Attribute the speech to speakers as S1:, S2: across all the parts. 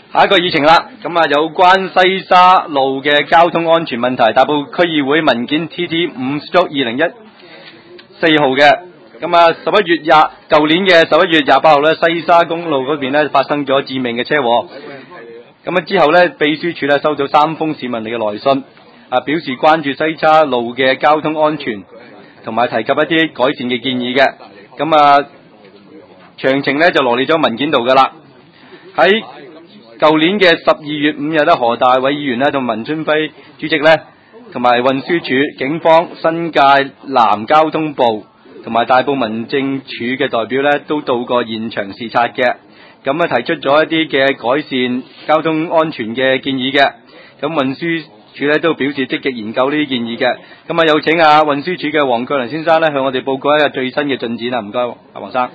S1: 下一個議程啦，咁啊有關西沙路嘅交通安全問題，大埔區議會文件 TT5/2014號嘅，咁啊舊年嘅11月28號咧，西沙公路嗰邊咧發生咗致命嘅車禍，咁啊之後咧，秘書處咧收到3封市民嚟嘅來信，表示關注西沙路嘅交通安全，同埋提及一啲改善嘅建議嘅，咁啊詳情咧就羅列咗文件度噶啦，喺舊年嘅12月5日咧，何大偉議員咧同文春輝主席咧，同埋運輸署、警方、新界南交通部同埋大埔民政處嘅代表咧，都到過現場視察嘅，咁啊提出咗一啲嘅改善交通安全嘅建議嘅，咁運輸署咧都表示積極研究呢啲建議嘅，咁啊有請運輸署嘅黃國良先生咧向我哋報告一個最新嘅進展啊，唔該，黃生。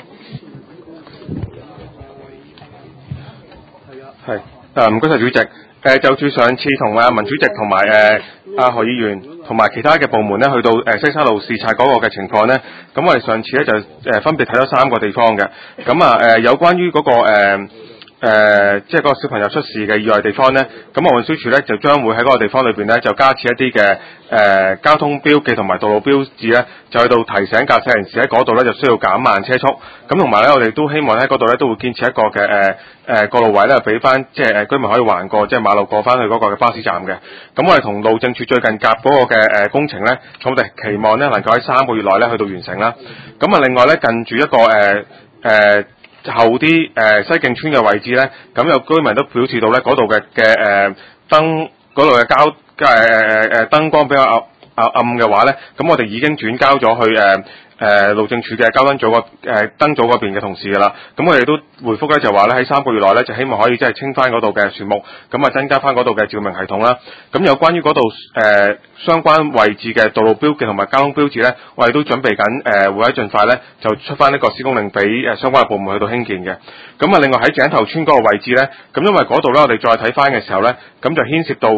S2: 係，唔該晒主席。就住上次同文主席同埋何議員同埋其他嘅部門咧，去到西沙路視察嗰個嘅情況咧，咁我哋上次咧就分別睇咗3個地方嘅。咁有關於嗰個即係嗰個小朋友出事嘅意外地方咧，咁運輸署咧就將會喺嗰個地方裏邊咧就加設一啲嘅交通標記同埋道路標誌咧，就去到提醒駕駛人士喺嗰度咧就需要減慢車速。咁同埋咧，我哋都希望喺嗰度咧都會建設一個嘅過路位咧，俾翻即係居民可以橫過即係馬路過翻去嗰個嘅巴士站嘅。咁我哋同路政署最近夾嗰個嘅工程咧，我哋期望咧能夠喺3個月內咧去到完成啦。咁另外咧近住一個後啲西徑村嘅位置咧，咁有居民都表示到咧嗰度嘅燈嗰度嘅燈光比較暗嘅話咧，咁我哋已經轉交咗去路政署嘅交通組燈組嗰邊嘅同事噶啦，咁我哋都回覆咧就話咧喺3個月內咧就希望可以即係清翻嗰度嘅樹木，咁增加翻嗰度嘅照明系統啦。咁有關於嗰度相關位置嘅道路標記同埋交通標誌咧，我哋都準備緊會喺盡快咧就出翻呢個施工令俾相關嘅部門去到興建嘅。咁另外喺井頭村嗰個位置咧，咁因為嗰度咧我哋再睇翻嘅時候咧，咁就牽涉到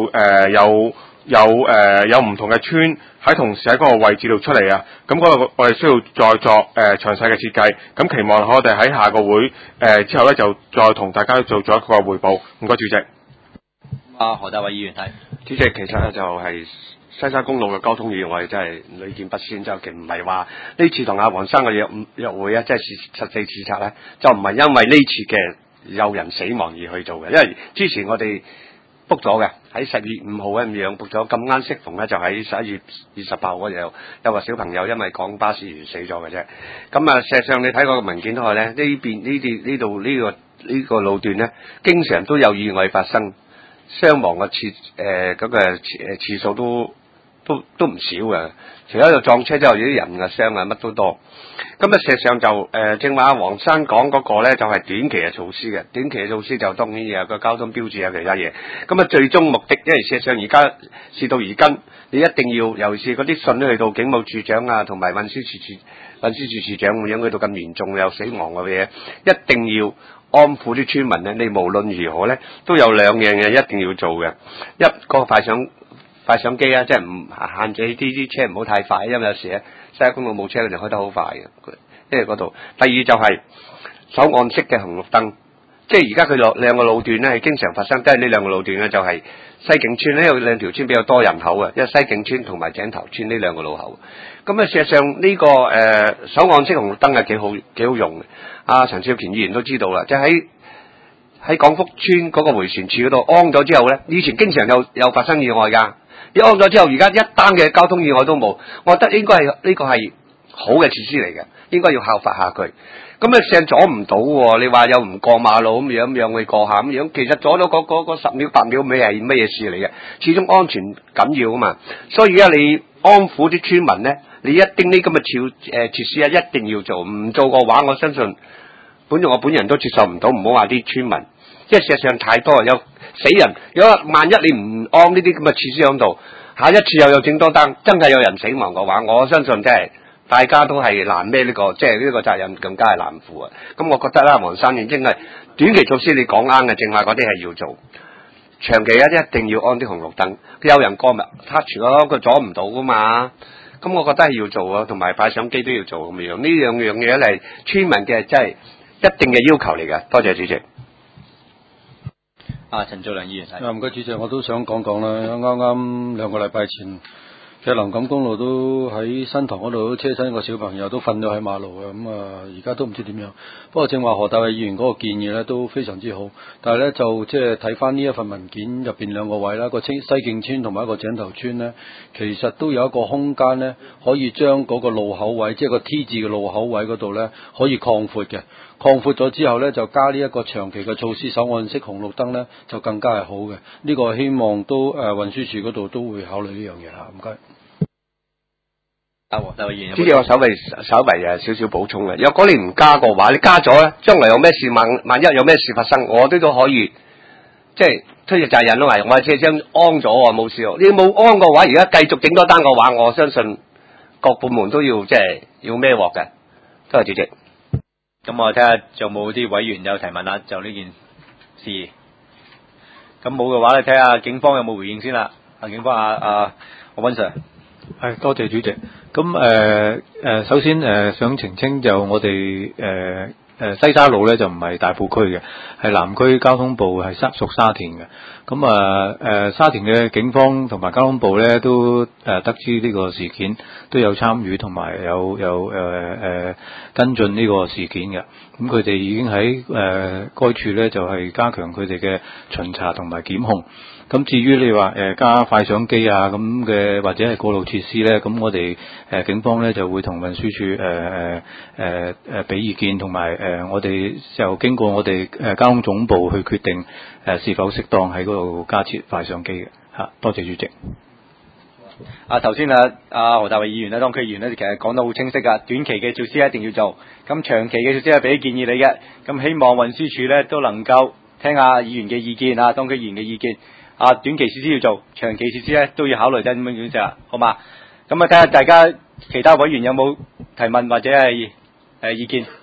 S2: 有唔同嘅村喺同時喺嗰個位置度出嚟啊，咁嗰度我哋需要再作詳細嘅設計，咁期望我哋喺下個會之後咧就再同大家做咗一個匯報。唔該主席。
S1: 何大偉議員係。
S3: 主席，其實咧就係西沙公路嘅交通意外真係屢見不鮮，就其唔係話呢次同阿黃生嘅約會啊，即係實地視察咧，就唔係因為呢次嘅有人死亡而去做嘅，因為之前我哋book咗嘅，喺10月5號咁樣book咗，咁啱適逢咧就喺11月28號嗰日有個小朋友因為趕巴士而死咗嘅啫。咁事實上你睇個文件都係咧，呢個路段咧，經常都有意外發生，傷亡嘅次數都唔少嘅。除咗有撞車之後，有啲人嘅傷乜都多。咁事實上就正話黃生講嗰個咧，就係短期嘅措施嘅。短期嘅措施就當然有個交通標誌有其他嘢。咁最終目的，因為事實上而家事到如今，你一定要，尤其是嗰啲信去到警務處長啊，同埋運輸處處長咁樣去到咁嚴重有死亡嘅嘢，一定要安撫啲村民咧。你無論如何咧，都有2樣嘢一定要做嘅。一個快上機啊，即係唔限制啲車唔好太快，因為有時咧西沙公路冇車，佢哋開得好快嘅，因為嗰度。第二就係手按式嘅紅綠燈，即係而家佢2個路段咧係經常發生，都係呢2個路段咧就係西徑村咧有2條村比較多人口嘅，因為西徑村同埋井頭村呢2個路口。咁事實上呢個手按式紅綠燈係幾好用嘅。陳少權議員都知道啦，即係喺廣福村嗰個迴旋處嗰度安咗之後咧，以前經常有發生意外㗎。你安咗之後，而家一單嘅交通意外都冇，我覺得應該係呢個係好嘅設施嚟嘅，應該要效法下佢。咁事實阻唔到喎，你話又唔過馬路咁樣去過下咁樣，其實阻到嗰10秒8秒尾係乜嘢事嚟嘅？始終安全緊要啊嘛，所以而家你安撫啲村民咧，你一定呢咁嘅設施一定要做，唔做嘅話，我相信我本人都接受唔到，唔好話啲村民，因為事實上太多有死人，如果萬一你唔安呢啲咁嘅設施喺度，下一次又有整多單，真係有人死亡嘅話，我相信真係大家都係難孭呢個，即係呢個責任更加係難負啊！咁我覺得啦，黃生已經係短期措施你講啱嘅，正話嗰啲係要做，長期一定要安啲紅綠燈，有人過咪 touch 咯，佢阻唔到噶嘛。咁我覺得係要做啊，同埋擺相機都要做咁樣，呢兩樣嘢係村民嘅真係一定嘅要求嚟嘅。多謝主席。
S1: 陳兆良議員係。
S4: 唔該主席，我都想講講啦。啱啱2個禮拜前，其實林錦公路都喺新塘嗰度都車親個小朋友都瞓咗喺馬路嘅，而家都唔知點樣。不過正話何大衛議員嗰個建議咧都非常之好，但係咧就即係睇翻呢一份文件入邊兩個位啦，個西徑村同埋一個井頭村咧，其實都有一個空間咧，可以將嗰個路口位，即係個 T 字嘅路口位嗰度咧，可以擴闊嘅。擴闊咗之後咧，就加呢一個長期嘅措施，手按式紅綠燈咧，就更加係好嘅。呢個希望都運輸署嗰度都會考慮呢樣嘢啦。唔該。
S1: 黃大衛議員，
S3: 主席，我稍微少少補充嘅。若果你唔加嘅話，你加咗咧，將來有咩事萬一有咩事發生，我哋都可以即係推卸責任咯。我車廂安咗喎，冇事喎。你冇安嘅話，而家繼續整多單嘅話，我相信各部門都要即係要孭鑊嘅。多謝主席。
S1: 咁我睇下仲有冇啲委員有提問啦，就呢件事。咁冇嘅話咧，睇下警方有冇回應先啦。警方何君 Sir。
S5: 係，多謝主席。咁首先想澄清就我哋西沙路咧就唔係大埔區嘅，係南區交通部係屬沙田嘅。咁沙田嘅警方同埋交通部咧都得知呢個事件，都有參與同埋有跟進呢個事件嘅。咁佢哋已經喺該處咧就係加強佢哋嘅巡查同埋檢控。咁至於你話加快相機啊咁嘅或者係過路設施咧，咁我哋警方咧就會同運輸署俾意見，同埋我哋就經過我哋交通總部去決定是否適當喺嗰度加設快相機嘅嚇。多謝主席。
S1: 頭先何大衛議員咧，當區議員咧，其實講得好清晰噶，短期嘅措施一定要做，咁長期嘅措施係俾建議你嘅，咁希望運輸署咧都能夠聽下議員嘅意見啊，當區議員嘅意見。短期設施要做，長期設施咧都要考慮，真係點樣啫？好嘛？咁睇下大家其他委員有冇提問或者係意見。